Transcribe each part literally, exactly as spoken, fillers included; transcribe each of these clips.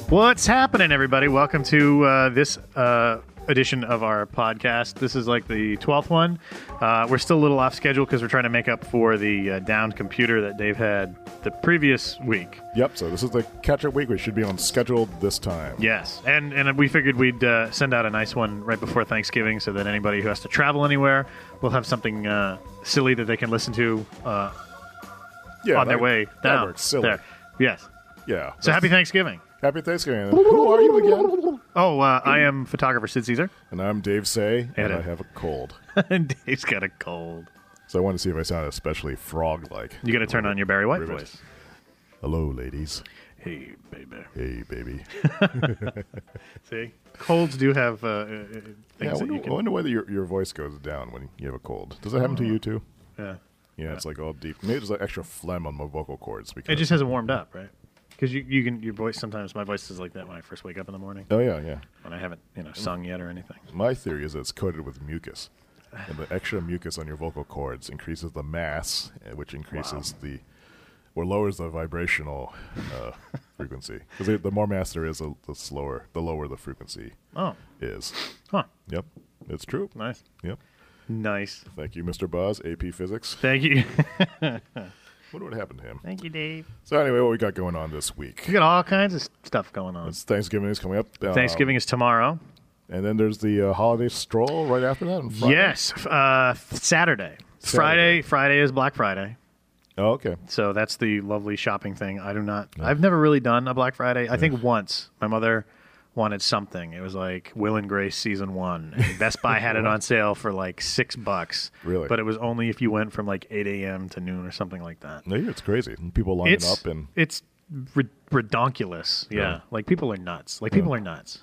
What's happening, everybody? Welcome to uh, this uh, edition of our podcast. This is like the twelfth one. Uh, we're still a little off schedule because we're trying to make up for the uh, downed computer that Dave had the previous week. Yep, so this is the catch-up week. We should be on schedule this time. Yes, and and we figured we'd uh, send out a nice one right before Thanksgiving so that anybody who has to travel anywhere will have something uh, silly that they can listen to uh, yeah, on that, their way that down. works. Silly. There. Yes. Yeah. So happy Thanksgiving. Happy Thanksgiving. Who are you again? Oh, uh, I am photographer Sid Caesar. And I'm Dave Say, and, And I a- have a cold. And Dave's got a cold. So I wanted to see if I sound especially frog-like. You got to turn on your Barry White Rivet. voice. Hello, ladies. Hey, baby. Hey, baby. See, colds do have uh, uh, things Yeah, I that wonder, you I can. wonder whether your, your voice goes down when you have a cold. Does that happen to you, too? Yeah, Yeah, it's like all deep. Maybe there's like extra phlegm on my vocal cords. Because it just hasn't warmed up, right? Because you, you can your voice sometimes. My voice is like that when I first wake up in the morning Oh, yeah, yeah. when I haven't you know sung yet or anything. My theory is that it's coated with mucus. And the extra mucus on your vocal cords increases the mass, uh, which increases the, or lowers the vibrational uh, frequency. Because the more mass there is, the, the slower, the lower the frequency Oh, is. huh? Yep, it's true. Nice, Yep. nice. Thank you, Mister Buzz, A P Physics. Thank you, What would happen to him? thank you, Dave. So anyway, what we got going on this week? We got all kinds of stuff going on. It's Thanksgiving is coming up. Um, Thanksgiving is tomorrow. and then there's the uh, holiday stroll right after that. On Friday? Yes, uh, Saturday. Saturday. Friday. Friday is Black Friday. Oh, okay. So that's the lovely shopping thing. I do not. I've never really done a Black Friday. I think once my mother wanted something. It was like Will and Grace season one. And Best Buy had it on sale for like six bucks. Really? But it was only if you went from like eight a.m. to noon or something like that. No, it's crazy. People lining It's up and it's ri- redonkulous. Yeah. Yeah. Like people are nuts. Like people are nuts.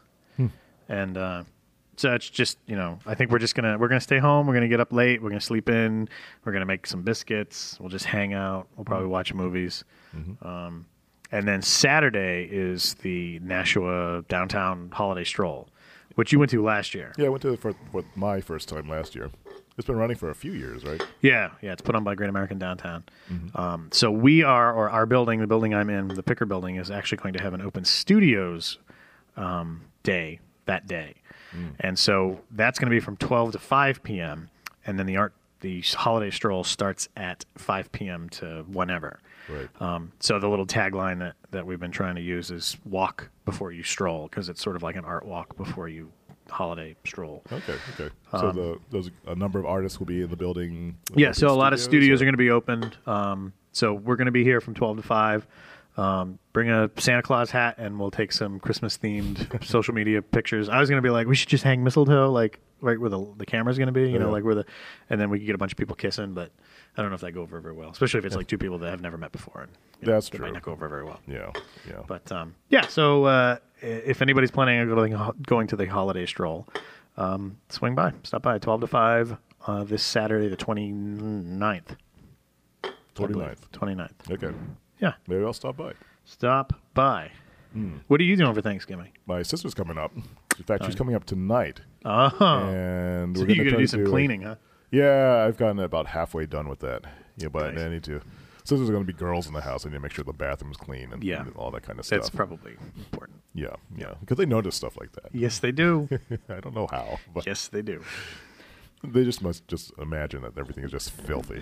And uh, so it's just you know I think we're just gonna we're gonna stay home. We're gonna get up late. We're gonna sleep in. We're gonna make some biscuits. We'll just hang out. We'll probably watch movies. Um, and then Saturday is the Nashua downtown holiday stroll, which you went to last year. yeah, I went to it for, for my first time last year. It's been running for a few years, right? Yeah, yeah, it's put on by Great American Downtown. Um, so we are, or our building, the building I'm in, the Picker Building, is actually going to have an open studios um, day that day, and so that's going to be from twelve to five p.m. and then the art, the holiday stroll starts at five p.m. to whenever. Right. Um, so the little tagline that, that we've been trying to use is "Walk before you stroll" because it's sort of like an art walk before you holiday stroll. Okay, okay. So the there's a number of artists will be in the building. Um, Yeah, so a lot of studios or- are going to be opened. Um, so we're going to be here from twelve to five. Um, bring a Santa Claus hat, and we'll take some Christmas-themed social media pictures. I was going to be like, we should just hang mistletoe, like right where the the camera's going to be, you Oh, know, yeah. like where the, and then we could get a bunch of people kissing. But I don't know if that go over very well, especially if it's like two people that have never met before. And, you know, That's it true. might not go over very well. Yeah, yeah. But um, yeah, so uh, i- if anybody's planning on going, going to the holiday stroll, um, swing by, stop by, twelve to five uh, this Saturday, the twenty-ninth. twenty-ninth. twenty-ninth. Okay. Yeah. Maybe I'll stop by. Stop by. Hmm. What are you doing for Thanksgiving? My sister's coming up. In fact, she's coming up tonight. Oh. And So we're you're going going to to do some like- cleaning, huh? Yeah, I've gotten about halfway done with that. Yeah, but Nice. I need to. Since there's going to be girls in the house, I need to make sure the bathroom's clean and, Yeah. and all that kind of That's stuff. probably important. yeah, yeah. Because they notice stuff like that. Yes, they do. I don't know how, but Yes, they do. they just must just imagine that everything is just filthy.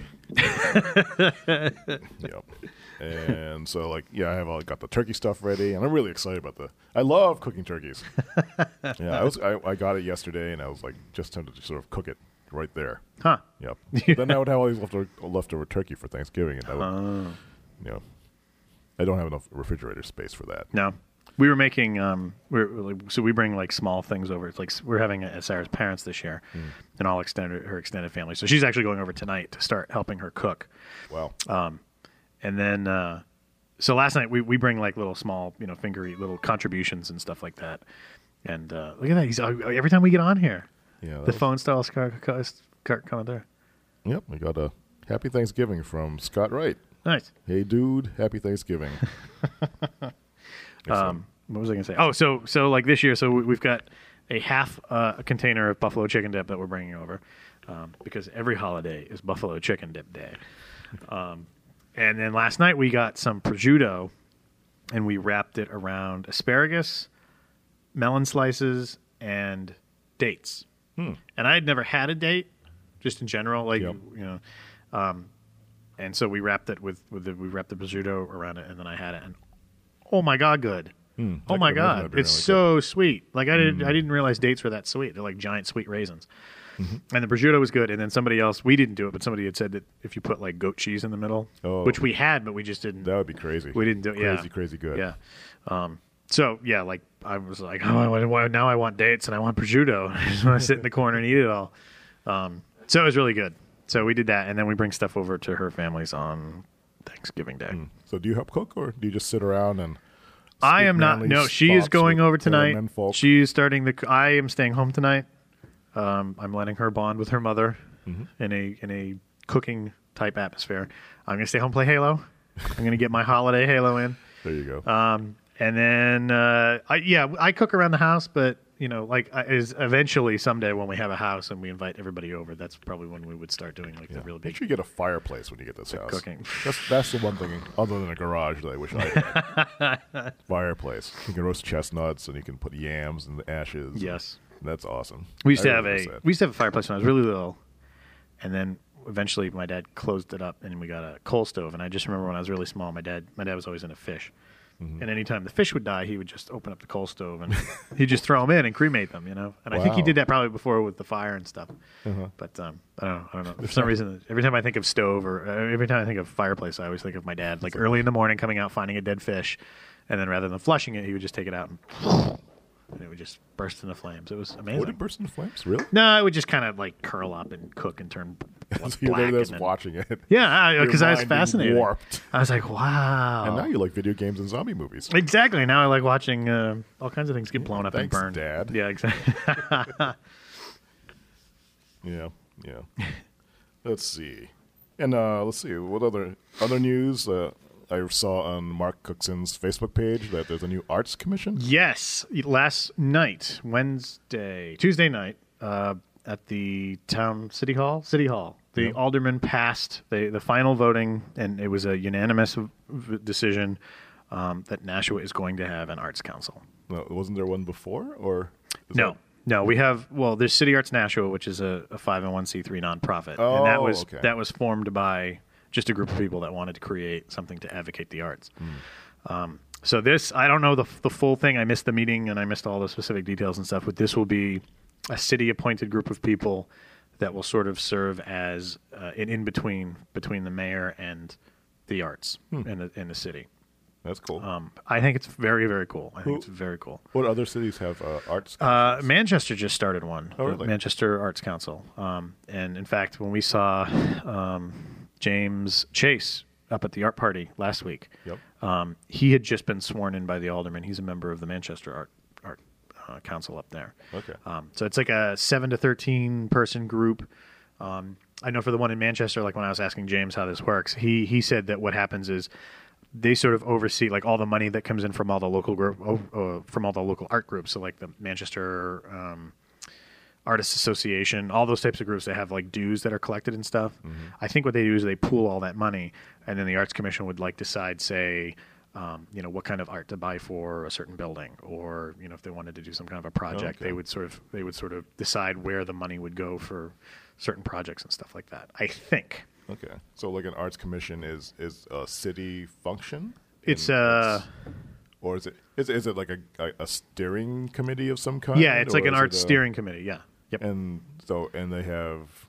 Yep. And so, like, yeah, I have all got the turkey stuff ready, and I'm really excited about the. I love cooking turkeys. yeah, I was. I, I got it yesterday, and I was like just tempted to sort of cook it right there. Huh. Yep. Then I would have all these leftover, leftover turkey for Thanksgiving, and I would, Oh. you know, I don't have enough refrigerator space for that. No. We were making, um, we're, like, so we bring like small things over. It's like we're having it at Sarah's parents this year, and all extended her extended family. So she's actually going over tonight to start helping her cook. Wow. Um, and then, uh, so last night we, we bring like little small, you know, fingery little contributions and stuff like that. And uh, look at that. He's uh, every time we get on here, yeah. that the was- phone style car, car, car coming there. Yep. We got a happy Thanksgiving from Scott Wright. Nice. Hey, dude. Happy Thanksgiving. Um, what was I going to say? Oh, so so like this year, so we- we've got a half uh, a container of buffalo chicken dip that we're bringing over um, because every holiday is buffalo chicken dip day. Um, and then last night we got some prosciutto and we wrapped it around asparagus, melon slices, and dates. Hmm. And I had never had a date, just in general, like Yep. you know. Um, and so we wrapped it with with the, we wrapped the prosciutto around it, and then I had it, and oh my god, good! Hmm. Oh I my could imagine that'd god, be it's really so sweet. Like I didn't Mm. I didn't realize dates were that sweet. They're like giant sweet raisins. Mm-hmm. And the prosciutto was good. And then somebody else, we didn't do it, but somebody had said that if you put like goat cheese in the middle, Oh. which we had, but we just didn't. That would be crazy. We didn't do it. Crazy, Yeah. crazy good. Yeah. Um, so yeah, like I was like, oh, I want, well, now I want dates and I want prosciutto. I just want to sit in the corner and eat it all. Um, so it was really good. So we did that, and then we bring stuff over to her family's on Thanksgiving Day. Mm. So do you help cook, or do you just sit around and? I speak am not. manly No, she is thoughts going with over the tonight. menfolk? She is starting the. I am staying home tonight. Um, I'm letting her bond with her mother Mm-hmm. in a in a cooking type atmosphere. I'm gonna stay home and play Halo. I'm gonna get my holiday Halo in. There you go. Um, and then uh, I, yeah, I cook around the house, but you know, like I, is eventually someday when we have a house and we invite everybody over, that's probably when we would start doing like Yeah. the real Make big sure you get a fireplace when you get this house. cooking. That's that's the one thing other than a garage that I wish I had. Fireplace. You can roast chestnuts and you can put yams in the ashes. Yes. That's awesome. We used I to have really a miss that. we used to have a fireplace when I was really little, and then eventually my dad closed it up and we got a coal stove. And I just remember when I was really small, my dad my dad was always into fish, Mm-hmm. and anytime the fish would die, he would just open up the coal stove and he'd just throw them in and cremate them, you know. And I think he Wow. did that probably before with the fire and stuff. Uh-huh. But um, I don't know. I don't know. For some reason, every time I think of stove or uh, every time I think of fireplace, I always think of my dad, like early in the morning, coming out finding a dead fish, and then rather than flushing it, he would just take it out and, and it would just burst into flames. It was amazing. Would it burst into flames? Really? No, it would just kind of like curl up and cook and turn bl- So you're black. there just and then- watching it. yeah, because Your I was mind being fascinated. warped. I was like, wow. And now you like video games and zombie movies. Exactly. Now I like watching uh, all kinds of things get blown up Thanks, and burned. Dad. Yeah, exactly. Yeah, yeah. Let's see. And uh, let's see, what other other news? Uh, I saw on Mark Cookson's Facebook page that there's a new arts commission. Yes, last night, Wednesday, Tuesday night, uh, at the town city hall, city hall, the Yeah. aldermen passed the the final voting, and it was a unanimous v- decision um, that Nashua is going to have an arts council. No, wasn't there one before, or is No, that- no, we have well, there's City Arts Nashua, which is a, a five oh one c three nonprofit, Oh, and that was okay. that was formed by just a group of people that wanted to create something to advocate the arts. Hmm. Um, so this, I don't know the the full thing. I missed the meeting and I missed all the specific details and stuff. But this will be a city-appointed group of people that will sort of serve as uh, an in between between the mayor and the arts Hmm. in the in the city. That's cool. Um, I think it's very very cool. I think Who- it's very cool. What other cities have uh, arts? Uh, councils? Manchester just started one. Oh, the really? Manchester Arts Council. Um, and in fact, when we saw um, James Chase up at the art party last week, Yep. um, he had just been sworn in by the alderman. He's a member of the Manchester Art Art uh, Council up there. Okay. Um, so it's like a seven to thirteen person group. Um, I know for the one in Manchester, like when I was asking James how this works, he he said that what happens is they sort of oversee like all the money that comes in from all the local group, oh, uh, from all the local art groups. So like the Manchester um, Artists Association, all those types of groups that have like dues that are collected and stuff. I think what they do is they pool all that money, and then the Arts Commission would like decide, say, um, you know, what kind of art to buy for a certain building, or you know, if they wanted to do some kind of a project, Okay. they would sort of they would sort of decide where the money would go for certain projects and stuff like that. I think. Okay. So like an arts commission is is a city function? It's, And uh, or is it is, is it like a, a a steering committee of some kind? Yeah, it's like or an is it arts a- steering committee. Yeah. Yep. And so and they have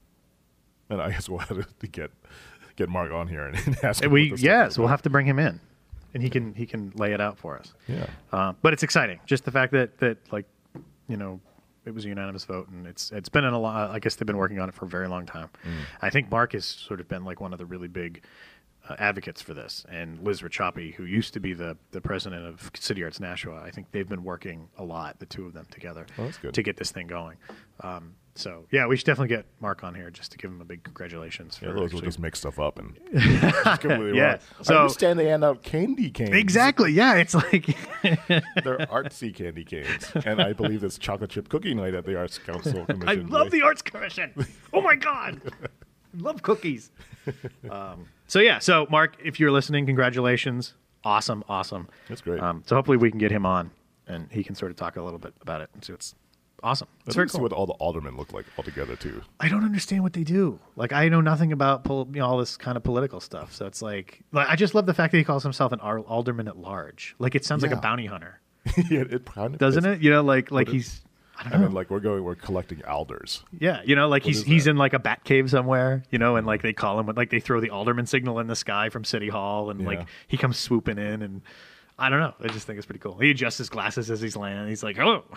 and I guess we'll have to get get Mark on here and, and ask him And we what this stuff yes, is we'll about. have to bring him in, and he can he can lay it out for us. Yeah. Uh, but it's exciting, just the fact that that like, you know, it was a unanimous vote, and it's it's been in a lot. I guess they've been working on it for a very long time. Mm. I think Mark has sort of been like one of the really big uh, advocates for this, and Liz Rachapi, who used to be the the president of City Arts Nashua, I think they've been working a lot, the two of them together, Oh, that's good. to get this thing going. Um, so yeah, we should definitely get Mark on here just to give him a big congratulations. For Yeah, those will actually- just make stuff up and just completely Yeah. wrong. So- I understand they hand out candy canes. Exactly. Yeah, it's like They're artsy candy canes, and I believe it's chocolate chip cookie night at the Arts Council Commission. I love the Arts Commission. Oh my god, I love cookies. Um, so yeah, so Mark, if you're listening, congratulations awesome, awesome. That's great. Um, so hopefully we can get him on, and he can sort of talk a little bit about it and see what's awesome. It's Let's very see cool. what all the aldermen look like all together too. I don't understand what they do. Like, I know nothing about pol- you know, all this kind of political stuff. So it's like, like, I just love the fact that he calls himself an al- alderman at large. Like, it sounds like Yeah. a bounty hunter, yeah, it kind of doesn't is. it? You know, like like But it- he's, I don't I know. mean, like we're going, we're collecting alders. Yeah, you know, like What he's is he's that? in like a bat cave somewhere, you know, and like they call him, like they throw the alderman signal in the sky from City Hall, and Yeah. like he comes swooping in, and I don't know, I just think it's pretty cool. He adjusts his glasses as he's landing. He's like, "Hello,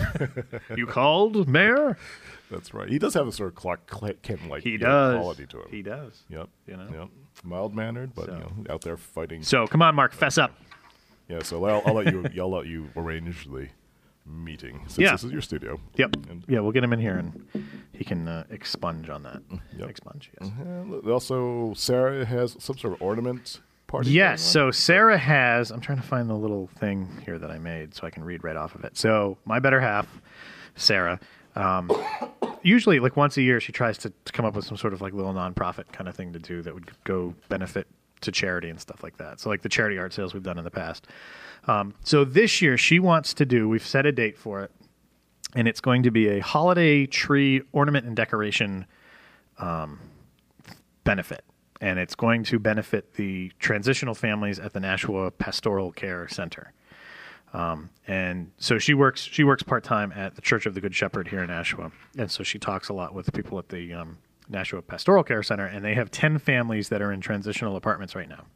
you called, Mayor?" That's right. He does have a sort of Clark Kent like He does. quality to him. He does. Yep. You know? Yep. Mild mannered, but So. you know, out there fighting. So come on, Mark, fess up. Yeah. So I'll, I'll let you. I'll let you arrange the meeting since Yeah. this is your studio. Yep. And- Yeah, we'll get him in here, and he can uh, expunge on that. Yep. Expunge. Yes. And also, Sarah has some sort of ornament party. Yes. going on? So Sarah has. I'm trying to find the little thing here that I made so I can read right off of it. So my better half, Sarah. Um, usually, like once a year, she tries to, to come up with some sort of like little nonprofit kind of thing to do that would go benefit to charity and stuff like that. So like the charity art sales we've done in the past. Um, so this year she wants to do. We've set a date for it, and it's going to be a holiday tree ornament and decoration um, benefit. And it's going to benefit the transitional families at the Nashua Pastoral Care Center. Um, and so she works she works part-time at the Church of the Good Shepherd here in Nashua. And so she talks a lot with people at the um, Nashua Pastoral Care Center, and they have ten families that are in transitional apartments right now.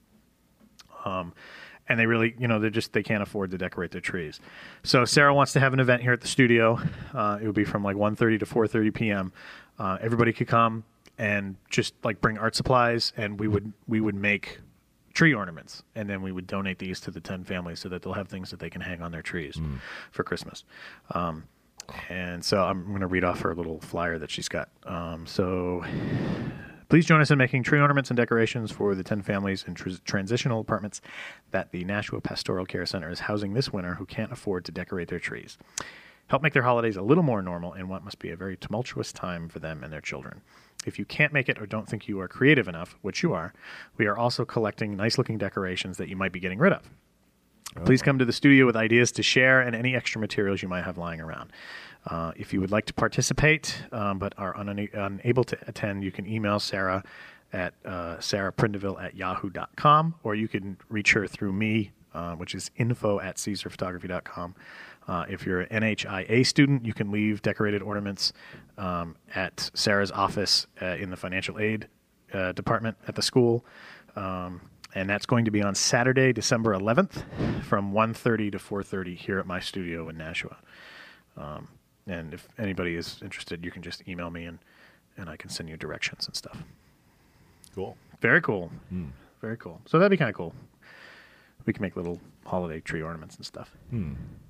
Um, and they really, you know, they just they can't afford to decorate their trees. So Sarah wants to have an event here at the studio. Uh, it would be from like one thirty to four thirty p.m. Uh, everybody could come and just like bring art supplies, and we would we would make tree ornaments, and then we would donate these to the ten families so that they'll have things that they can hang on their trees Mm. for Christmas. Um, and so I'm going to read off her little flyer that she's got. Um, so please join us in making tree ornaments and decorations for the ten families in tr- transitional apartments that the Nashua Pastoral Care Center is housing this winter who can't afford to decorate their trees. Help make their holidays a little more normal in what must be a very tumultuous time for them and their children. If you can't make it or don't think you are creative enough, which you are, we are also collecting nice-looking decorations that you might be getting rid of. Please come to the studio with ideas to share and any extra materials you might have lying around. Uh, if you would like to participate um, but are un- unable to attend, you can email Sarah at uh, sarah prindeville at yahoo dot com, or you can reach her through me, uh, which is info at caesar photography dot com. Uh, if you're an N H I A student, you can leave decorated ornaments um, at Sarah's office uh, in the financial aid uh, department at the school. Um, and that's going to be on Saturday, December eleventh from one thirty to four thirty here at my studio in Nashua. Um, and if anybody is interested, you can just email me, and, and I can send you directions and stuff. Cool. Very cool. Hmm. Very cool. So that'd be kind of cool. We can make little holiday tree ornaments and stuff. Hmm.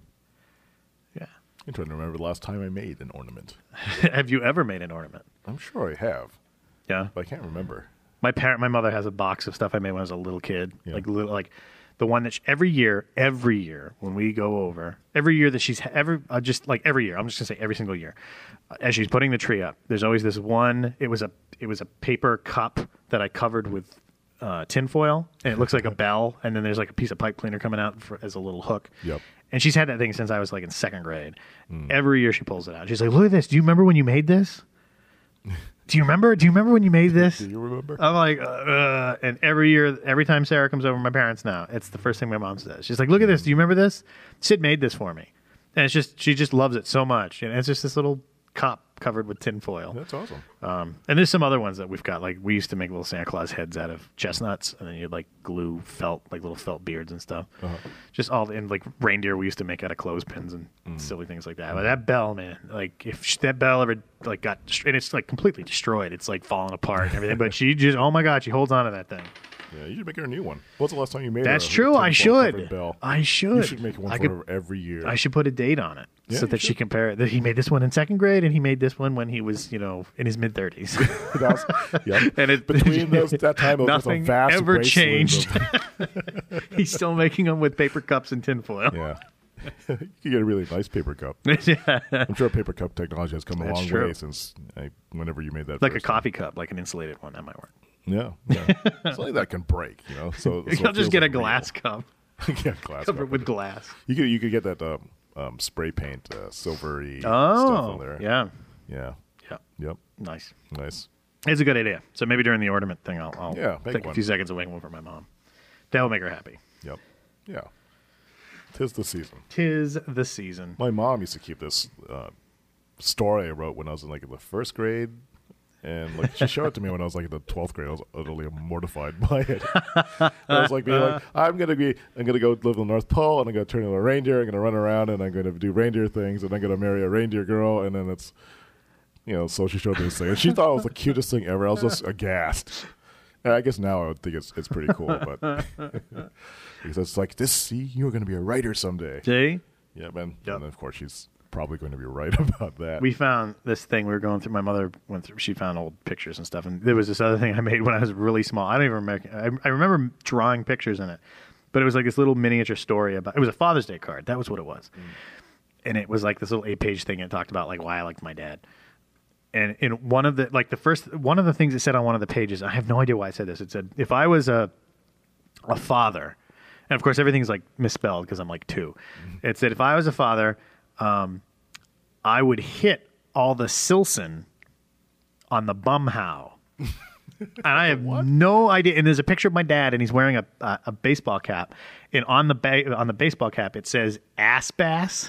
Yeah. I'm trying to remember the last time I made an ornament. Have you ever made an ornament? I'm sure I have, Yeah. but I can't remember. My parent, my mother has a box of stuff I made when I was a little kid. Yeah. Like little, like the one that she, every year, every year when we go over, every year that she's ha- every uh, just like every year. I'm just gonna say every single year, uh, as she's putting the tree up. There's always this one. It was a it was a paper cup that I covered with uh, tinfoil, and it looks like a bell. And then there's like a piece of pipe cleaner coming out for, as a little hook. Yep. And she's had that thing since I was like in second grade. Every year she pulls it out. She's like, "Look at this. Do you remember when you made this? Do you remember? Do you remember when you made this?" Do you remember? I'm like, uh, and every year, every time Sarah comes over, my parents now, it's the first thing my mom says. She's like, "Look at this. Do you remember this? Sid made this for me." And it's just, she just loves it so much. And it's just this little cup covered with tin foil. That's awesome. Um, and there's some other ones that we've got. Like, we used to make little Santa Claus heads out of chestnuts, and then you'd like glue felt, like little felt beards and stuff. Uh-huh. Just all, and like reindeer we used to make out of clothespins and silly things like that. But that bell, man, like if sh- that bell ever like got, and it's like completely destroyed. It's like falling apart and everything. But she just, oh my God, she holds on to that thing. Yeah, you should make her a new one. What's the last time you made That's a true. I tinfoil-covered should. Bell? I should. You should make one I for could- her every year. I should put a date on it Yeah, so you that she should. compare that he made this one in second grade and he made this one when he was, you know, in his mid thirties. That was- yep. And it, Between those, that time, it was just a nothing vast ever wasteland changed. of- He's still making them with paper cups and tinfoil. yeah. You could get a really nice paper cup. Yeah. I'm sure paper cup technology has come a That's long true. way since I, whenever you made that. Like a first coffee cup, like an insulated one, that might work. one. Yeah, yeah. Something that can break, you know. So, so You'll it just feels get a like glass real. cup. Yeah, glass Cover it cup. with glass. You could you could get that um, um, spray paint uh, silvery Oh, stuff in there. yeah. Yeah. Yeah. Yep. Nice. Nice. It's a good idea. So maybe during the ornament thing, I'll, I'll Yeah, make take one. a few seconds and make one for my mom. That will make her happy. Yep. Yeah. Tis the season. Tis the season. My mom used to keep this uh, story I wrote when I was in like in the first grade, and like she showed it to me when I was like in the twelfth grade. I was utterly mortified by it. I was like, being like, I'm gonna be, I'm gonna go live in the North Pole, and I'm gonna turn into a reindeer. I'm gonna run around, and I'm gonna do reindeer things, and I'm gonna marry a reindeer girl, and then it's, you know. So she showed me this thing, and she thought it was the cutest thing ever. I was just aghast. And I guess now I would think it's it's pretty cool, but because it's like this. See, you're gonna be a writer someday. See? Yeah, man. Yep. And of course, she's probably going to be right about that. We found this thing we were going through. My mother went through. She found old pictures and stuff, and there was this other thing I made when I was really small. I don't even remember. I, I remember drawing pictures in it, but it was like this little miniature story about. It was a Father's Day card. That was what it was, mm. and it was like this little eight-page thing. And it talked about like why I liked my dad. And in one of the like the first one of the things it said on one of the pages, I have no idea why it said this. It said if I was a a father, and of course everything's like misspelled because I'm like two. Mm. It said if I was a father. Um, I would hit all the Silson on the bum how. And I have no idea. And there's a picture of my dad, and he's wearing a a, a baseball cap. And on the ba- on the baseball cap, it says ass bass.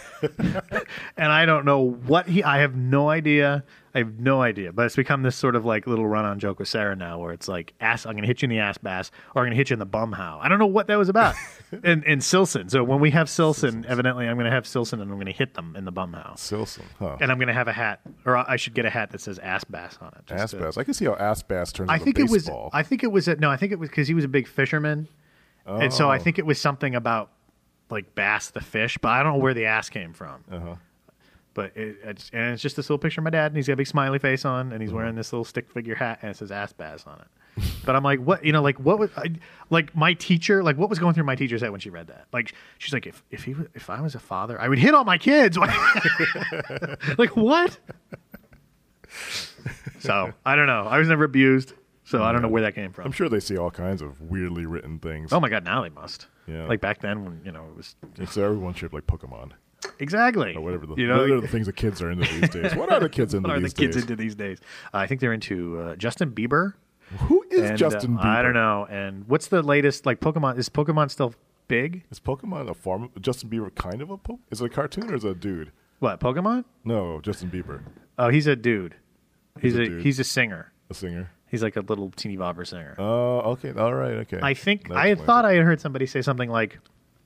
And I don't know what he. I have no idea. I have no idea. But it's become this sort of like little run-on joke with Sarah now, where it's like ass. I'm going to hit you in the ass bass, or I'm going to hit you in the bum how. I don't know what that was about. and and Silson. So when we have Silson, evidently I'm going to have Silson, and I'm going to hit them in the bum how. Silson, huh? And I'm going to have a hat, or I should get a hat that says ass bass on it. just Ass to- bass. I can see how ass bass turns I into think it was. baseball. I think it was. A, no, I think it was because he was a big fisherman, and so I Oh. think it was something about like bass the fish, but I don't know where the ass came from. Uh-huh. But it, it's, and it's just this little picture of my dad, and he's got a big smiley face on, and he's Mm-hmm. wearing this little stick figure hat, and it says ass bass on it. But I'm like, what? You know, like what was I, like my teacher? Like what was going through my teacher's head when she read that? Like she's like, if if he was, if I was a father, I would hit all my kids. Like what? So I don't know. I was never abused, so I don't know where that came from. I'm sure they see all kinds of weirdly written things. Oh my god, now they must. Yeah. Like back then when, you know, it was So everyone should like Pokemon exactly. or whatever the, you know, what are the things the kids are into these days. What are the kids into what are the these kids days? into these days? Uh, I think they're into uh, Justin Bieber. Who is and, Justin uh, Bieber? I don't know. And what's the latest like Pokemon? Is Pokemon still big? Is Pokemon a form? Justin Bieber kind of a po- is it a cartoon or is it a dude? What, Pokemon? No, Justin Bieber, Oh, he's a dude. He's, He's a a, dude. he's a singer. a singer. He's like a little teeny bobber singer. Oh, okay, all right, okay. I think That I had explains thought it. I had heard somebody say something like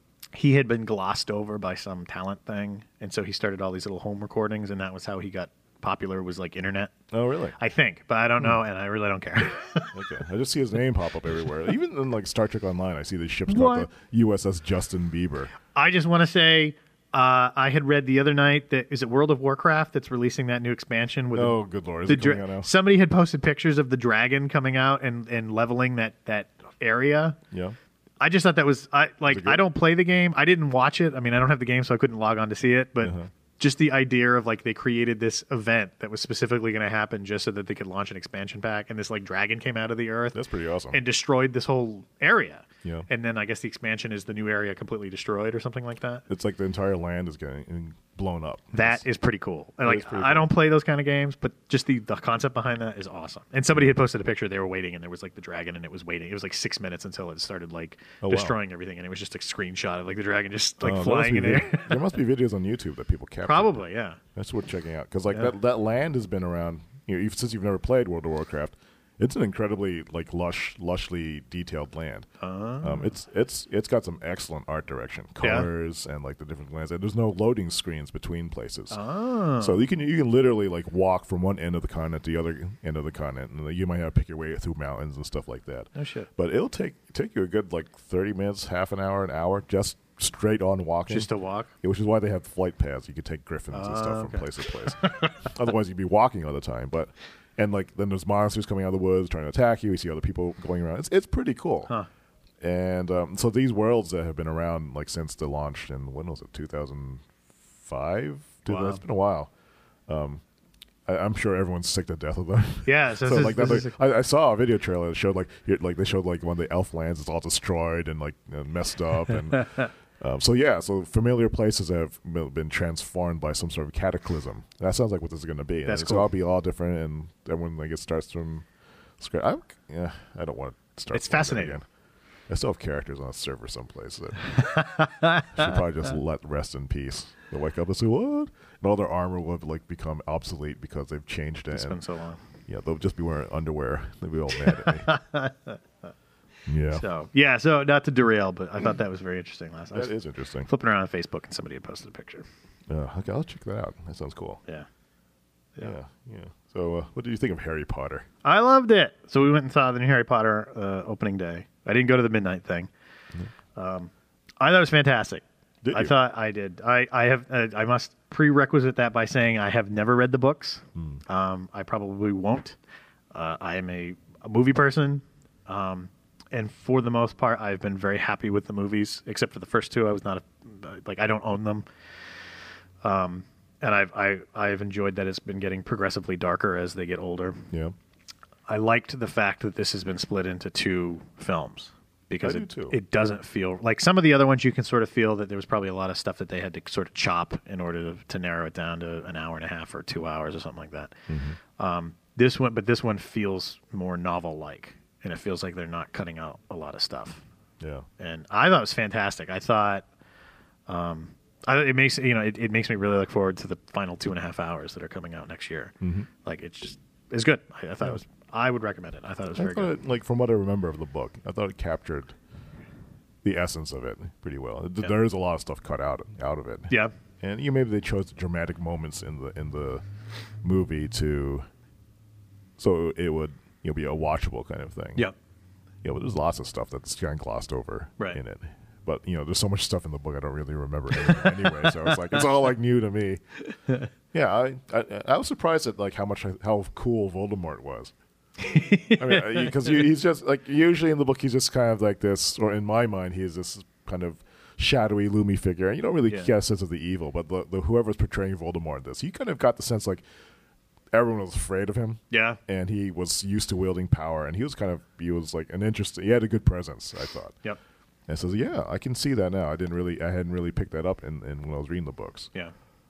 he had been glossed over by some talent thing, and so he started all these little home recordings, and that was how he got popular. Was like internet. Oh, really? I think, but I don't know, and I really don't care. Okay, I just see his name pop up everywhere. Even in like Star Trek Online, I see these ships called What? the U S S Justin Bieber. I just want to say uh, I had read the other night that is it World of Warcraft that's releasing that new expansion with Oh, the, good lord, is the it coming dra- out now? somebody had posted pictures of the dragon coming out and, and leveling that that area. Yeah. I just thought that was I it like good? I don't play the game. I didn't watch it. I mean, I don't have the game, so I couldn't log on to see it. But Uh-huh. just the idea of like they created this event that was specifically going to happen just so that they could launch an expansion pack, and this like dragon came out of the earth That's pretty awesome. and destroyed this whole area. Yeah. And then I guess the expansion is the new area completely destroyed or something like that. It's like the entire land is getting blown up. That is pretty cool. And That like is pretty I cool. don't play those kind of games, but just the, the concept behind that is awesome. And somebody had posted a picture. They were waiting, and there was like the dragon, and it was waiting. It was like six minutes until it started like Oh, wow. destroying everything, and it was just a screenshot of like the dragon just like Oh, there must flying be in vid- air. there must be videos on YouTube that people capture. Probably, yeah. That's worth checking out because like Yeah. that that land has been around. You know, even since you've never played World of Warcraft, it's an incredibly like lush, lushly detailed land. Um, it's it's it's got some excellent art direction, Yeah. colors, and like the different lands. And there's no loading screens between places, Oh. so you can you can literally like walk from one end of the continent to the other end of the continent, and you might have to pick your way through mountains and stuff like that. Oh shit. But it'll take take you a good like thirty minutes, half an hour, an hour, just straight on walking. Just to walk. Yeah, which is why they have flight paths. You could take griffins and Oh, stuff okay. from place to place. Otherwise, you'd be walking all the time. But and like then there's monsters coming out of the woods trying to attack you. You see other people going around. It's it's pretty cool. Huh. And um, so these worlds that have been around like since the launch in when was it two thousand five? Wow. It's been a while. Um, I, I'm sure everyone's sick to death of them. Yeah, so, so this is- like that, this like, is I, I saw a video trailer that showed like here- like they showed like when the elf lands, it's all destroyed and like you know, messed up, and um, so yeah, so familiar places have been transformed by some sort of cataclysm. That sounds like what this is going to be. And That's it's cool. all be all different, and everyone like it starts from scratch. I'm, yeah, I don't want to start. It's playing that fascinating. Again. I still have characters on a server someplace that should probably just let rest in peace. They'll wake up and say, "What?" And all their armor will have like become obsolete because they've changed it. it's and, been so long. yeah, they'll just be wearing underwear. They'll be all mad at me. Yeah, So yeah, so not to derail, but I thought that was very interesting last. I was that is interesting. flipping around on Facebook and somebody had posted a picture. Uh, okay, I'll check that out. That sounds cool. Yeah. Yeah, yeah. So, uh, what did you think of Harry Potter? I loved it. So we went and saw the new Harry Potter uh, opening day. I didn't go to the midnight thing. Um, I thought it was fantastic. Did I you? thought I did. I I have. Uh, I must prerequisite that by saying I have never read the books. Hmm. Um, I probably won't. Uh, I am a, a movie person, um, and for the most part, I've been very happy with the movies. Except for the first two, I was not a, like I don't own them. Um, and I've I I've enjoyed that it's been getting progressively darker as they get older. Yeah, I liked the fact that this has been split into two films because I do it, too. it doesn't feel like some of the other ones you can sort of feel that there was probably a lot of stuff that they had to sort of chop in order to, to narrow it down to an hour and a half or two hours or something like that. Mm-hmm. Um, this one, but this one feels more novel-like, and it feels like they're not cutting out a lot of stuff. yeah. And I thought it was fantastic. I thought um, I, it makes you know it, it makes me really look forward to the final two and a half hours that are coming out next year. Mm-hmm. Like it's just it's good. I, I thought it was. I would recommend it. I thought it was I very thought good. it, like from what I remember of the book, I thought it captured the essence of it pretty well. Th- Yeah. There is a lot of stuff cut out out of it. Yeah, And you know, maybe they chose the dramatic moments in the in the movie to so it would you know be a watchable kind of thing. yeah, Yeah, but there's lots of stuff that's kind of glossed over Right. in it. But you know, there's so much stuff in the book I don't really remember any- anyway. So it's like it's all like new to me. Yeah, I, I I was surprised at like how much how cool Voldemort was. I mean, because he's just like usually in the book he's just kind of like this, or in my mind he's this kind of shadowy, loomy figure, and you don't really Yeah. get a sense of the evil. But the, the whoever's portraying Voldemort in this, you kind of got the sense like everyone was afraid of him. yeah. And he was used to wielding power, and he was kind of he was like an interesting. He had a good presence, I thought. Yep. And so yeah, I can see that now. I didn't really, I hadn't really picked that up in, in when I was reading the books. Yeah.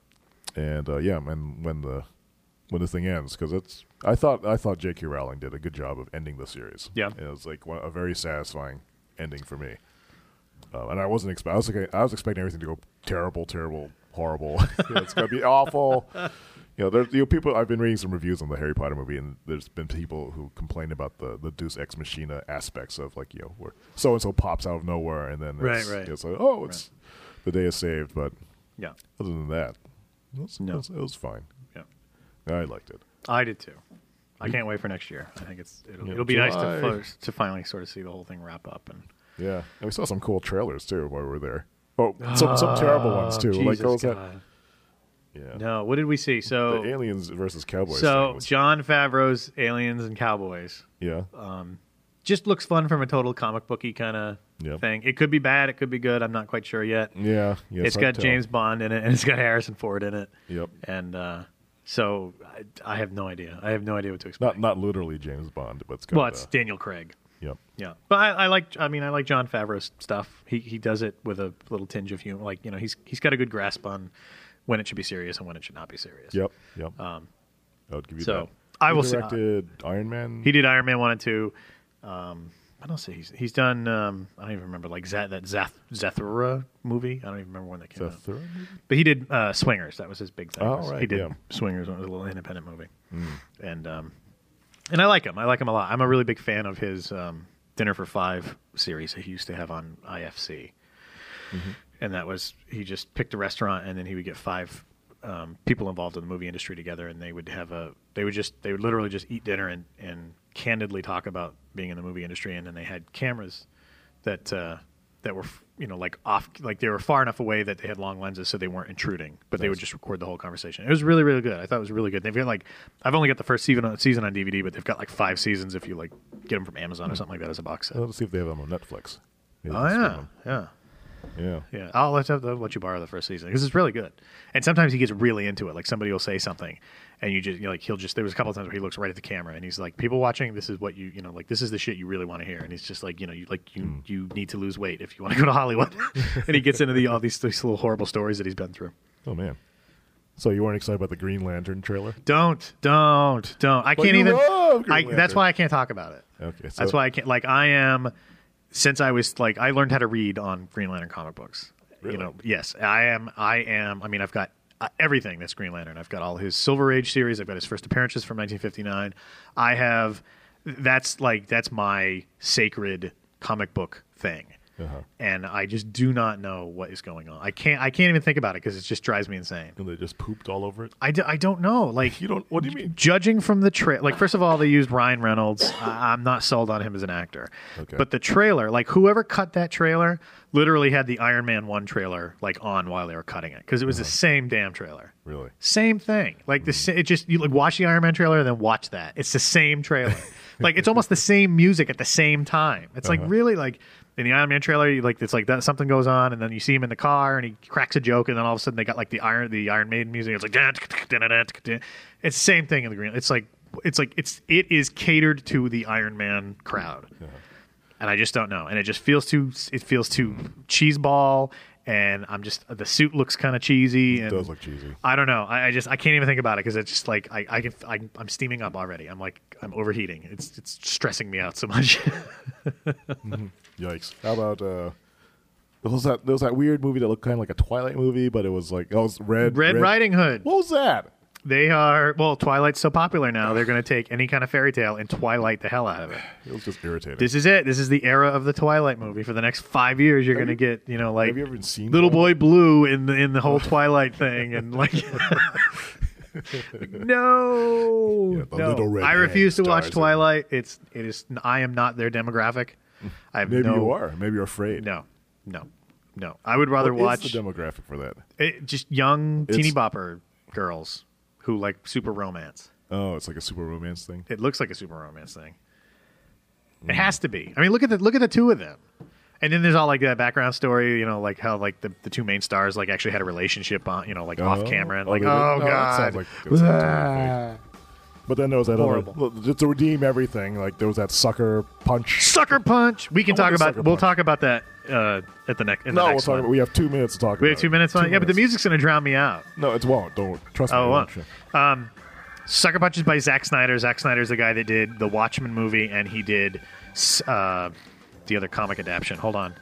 And uh, yeah, and when the when the thing ends, because it's, I thought I thought J K. Rowling did a good job of ending the series. Yeah. And it was like one, a very satisfying ending for me. Uh, and I wasn't expect. I was like, I was expecting everything to go terrible, terrible, horrible. You know, it's gonna be awful. You know, there's you know, people. I've been reading some reviews on the Harry Potter movie, and there's been people who complain about the the Deus Ex Machina aspects of like you know where so and so pops out of nowhere, and then Right, it's, right. it's like oh, it's the day is saved. But Yeah. other than that, it was, No. it was, it was fine. Yeah. I liked it. I did too. I can't wait for next year. I think it's it'll, Yeah, it'll be nice to July. fo- to finally sort of see the whole thing wrap up and Yeah, and we saw some cool trailers too while we were there. Oh, some some terrible ones too. like Jesus what was that? God. Yeah, No, what did we see? So the aliens versus cowboys. so thing was- John Favreau's Aliens and Cowboys yeah, just looks fun from a total comic booky kind of Yep. thing. It could be bad. It could be good. I'm not quite sure yet. yeah, yeah. It's hard got to tell. James Bond in it, and it's got Harrison Ford in it. Yep, And uh, so I, I have no idea. I have no idea what to expect. not not literally James Bond, but it's got. well, it's uh, Daniel Craig. yep. Yeah, but I, I like. I mean, I like John Favreau's stuff. He he does it with a little tinge of humor. Like you know, he's he's got a good grasp on when it should be serious and when it should not be serious. Yep. Yep. Um, I would give you so that. I He will say- directed Iron Man. He did Iron Man one and two. Um, I don't say he's he's done. Um, I don't even remember like Zath, that Zath, Zathura movie. I don't even remember when that came The out. third movie? But he did uh, Swingers. That was his big thing. Oh, was- right, he did yeah. Swingers. It was a little independent movie, and um, and I like him. I like him a lot. I'm a really big fan of his um, Dinner for Five series that he used to have on I F C, and that was he just picked a restaurant and then he would get five um, people involved in the movie industry together, and they would have a they would just they would literally just eat dinner and and candidly talk about being in the movie industry, and then they had cameras that uh, that were you know like off like they were far enough away that they had long lenses so they weren't intruding, but they would just record the whole conversation. It was really really good. I thought it was really good. They've got like I've only got the first season on, season on D V D, but they've got like five seasons if you like get them from Amazon or something like that as a box set. Let's see if they have them on Netflix. Maybe Oh we can stream yeah, them. yeah. Yeah. Yeah, I'll let, I'll let you borrow the first season because it's really good. And sometimes he gets really into it. Like somebody will say something, and you just you know, like he'll just. There was a couple of times where he looks right at the camera and he's like, "People watching, this is what you you know like this is the shit you really want to hear." And he's just like, you know, you like you Mm. you need to lose weight if you want to go to Hollywood. And he gets into the all these, these little horrible stories that he's been through. Oh man. So you weren't excited about the Green Lantern trailer? Don't, don't, don't. I But can't you even. love Green I, Lantern. that's why I can't talk about it. Okay. So That's why I can't. Like I am. Since I was like, I learned how to read on Green Lantern comic books. Really? You know, yes, I am. I am. I mean, I've got uh, everything that's Green Lantern. I've got all his Silver Age series. I've got his first appearances from nineteen fifty-nine. I have. That's like that's my sacred comic book thing. Uh-huh. And I just do not know what is going on. I can't. I can't even think about it because it just drives me insane. And they just pooped all over it. I, d- I don't know. Like You don't. What do you mean? judging from the tra- like first of all they used Ryan Reynolds. I- I'm not sold on him as an actor. Okay. But the trailer, like whoever cut that trailer literally had the Iron Man one trailer like on while they were cutting it because it was the same damn trailer. Really? Same thing. Like the sa- it just you like watch the Iron Man trailer and then watch that. It's the same trailer. Like it's almost the same music at the same time. It's like Uh-huh. really like in the Iron Man trailer, you like it's like that something goes on, and then you see him in the car, and he cracks a joke, and then all of a sudden they got like the Iron the Iron Maiden music. It's like it's the same thing in the green. It's like it's like it's it is catered to the Iron Man crowd, and I just don't know, and it just feels too it feels too cheeseball, and I'm just the suit looks kind of cheesy. It and does look cheesy. I don't know. I, I just I can't even think about it because it's just like I I can I, I'm steaming up already. I'm like I'm overheating. It's it's stressing me out so much. Yikes! How about uh, there was that there was that weird movie that looked kind of like a Twilight movie, but it was like oh, it was Red Red Riding Hood. What was that? They are well. Twilight's so popular now. They're going to take any kind of fairy tale and Twilight the hell out of it. It was just irritating. This is it. This is the era of the Twilight movie. For the next five years, you're going to get you know like Have you ever seen Little Twilight? Boy Blue in the in the whole Twilight thing and like. No, Yeah, the no. Little Red I refuse to Hen watch stars in Twilight. It's it is. I am not their demographic. I have Maybe no, you are. Maybe you're afraid. No, no, no. I would rather What watch is the demographic for that? it, just young It's- teeny bopper girls who like super romance. Oh, it's like a super romance thing. It looks like a super romance thing. Mm. It has to be. I mean, look at the look at the two of them. And then there's all like that background story, you know, like how like the, the two main stars like actually had a relationship on, you know, like off camera. And, Oh, like, they did? oh No, that god, sounds like- that sounds terrifying. But then there was that Horrible. other well, to redeem everything. Like there was that sucker punch. Sucker Punch. We can I talk want a about. Sucker We'll Punch. talk about that uh, at the next. In No, the we'll next talk. one. About, we have two minutes to talk. We about have two it. minutes on. Two Yeah, but the minutes. music's gonna drown me out. No, it won't. Don't trust me. Oh, it it won't. won't. Um, Sucker Punch is by Zack Snyder. Zack Snyder's the guy that did the Watchmen movie, and he did uh, the other comic adaptation. Hold on,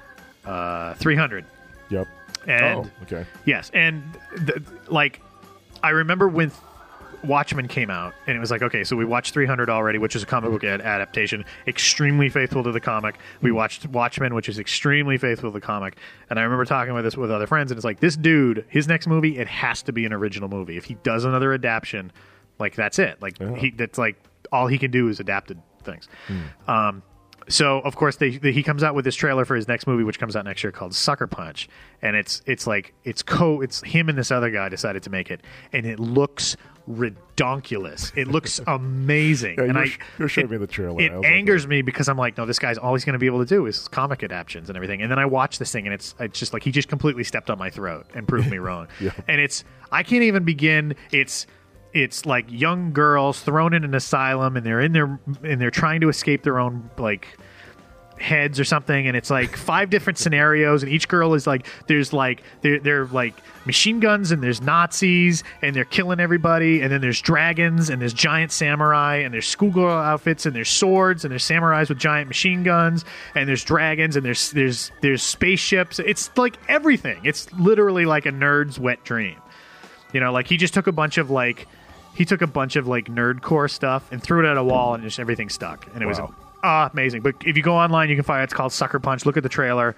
uh, three hundred. Yep. And oh, okay. yes, and th- like I remember when Watchmen came out, and it was like, okay, so we watched three hundred already, which is a comic book ad- adaptation, extremely faithful to the comic. We watched Watchmen, which is extremely faithful to the comic. And I remember talking with this with other friends, and it's like, this dude, his next movie, it has to be an original movie. If he does another adaptation, like that's it. Like Yeah. he, that's like all he can do is adapted things. Um, so of course they, they he comes out with this trailer for his next movie, which comes out next year, called Sucker Punch, and it's it's like it's co it's him and this other guy decided to make it, and it looks redonkulous. It looks amazing, Yeah, and you're I sh- you're showing it, me the trailer. It I was like, angers me because I'm like, no, this guy's all he's going to be able to do is comic adaptations and everything. And then I watch this thing, and it's it's just like he just completely stepped on my throat and proved me wrong. Yeah. And it's I can't even begin. It's it's like young girls thrown in an asylum, and they're in their and they're trying to escape their own like heads or something, and it's like five different scenarios, and each girl is like there's like they're, they're like machine guns, and there's Nazis, and they're killing everybody, and then there's dragons, and there's giant samurai, and there's schoolgirl outfits, and there's swords, and there's samurais with giant machine guns, and there's dragons, and there's there's there's spaceships. It's like everything. It's literally like a nerd's wet dream. You know, like he just took a bunch of like he took a bunch of like nerdcore stuff and threw it at a wall, and just everything stuck, and it was Wow. ah, amazing. But if you go online, you can find it. It's called Sucker Punch. Look at the trailer,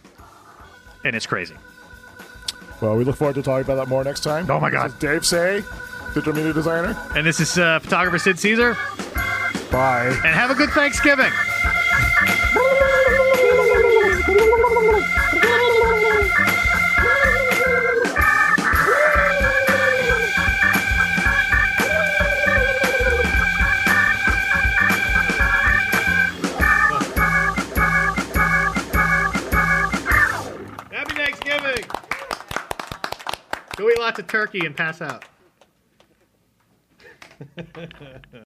and it's crazy. Well, we look forward to talking about that more next time. Oh, my This God. is Dave Say, digital media designer. And this is uh, photographer Sid Caesar. Bye. And have a good Thanksgiving. lots of turkey and pass out.